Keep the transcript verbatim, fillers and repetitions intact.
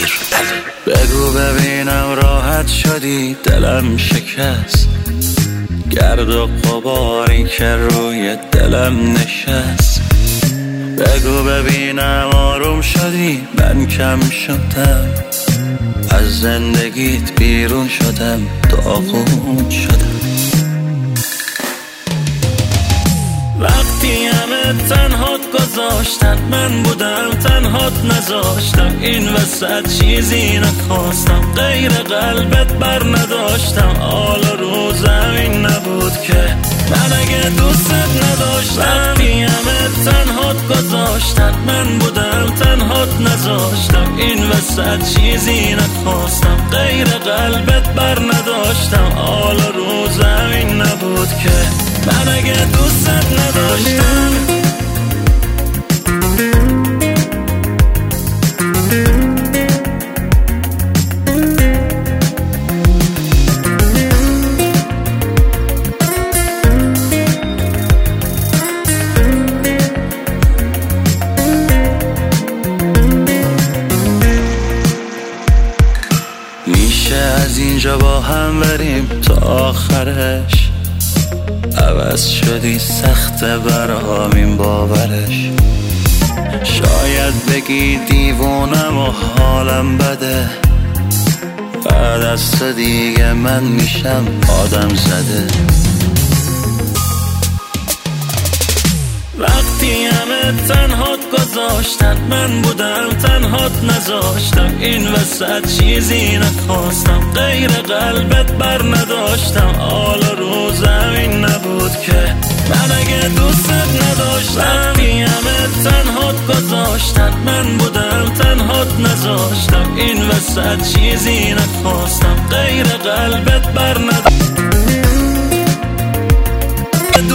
بگو ببینم راحت شدی، دلم شکست، گرد و غباری که روی دلم نشست. بگو ببینم آروم شدی، من کم شدم، از زندگیت بیرون شدم، داغون شدم. وقتی همه تنهات گذاشتن، من بودم تنهات نذاشتم. این وسط چیزی نخواستم، غیر قلبت بر نداشتم. حال رو زمین نبود که من اگه دوست نداشتم. وقتی همه تنهات گذاشتن، من بودم تنهات نذاشتم. این وسط چیزی نخواستم، غیر قلبت بر نداشتم. حال رو زمین نبود که من اگه دوست نداشتم. میشه از اینجا با هم بریم تا آخرش؟ عوض شدی سخته برام این باورش. شاید بگی دیوونم و حالم بده، بعد از تو دیگه من میشم آدم زده. وقتی همه تنهات گذاشتن، من بودم تنهات نذاشتم. این وسط چیزی نخواستم، غیر قلبت بر نداشتم. حال رو زمین نبود که من اگه دوست نداشتم. وقتی همه تنهات گذاشتن، من بودم تنهات نذاشتم. این وسط چیزی نخواستم، غیر قلبت بر نداشتم.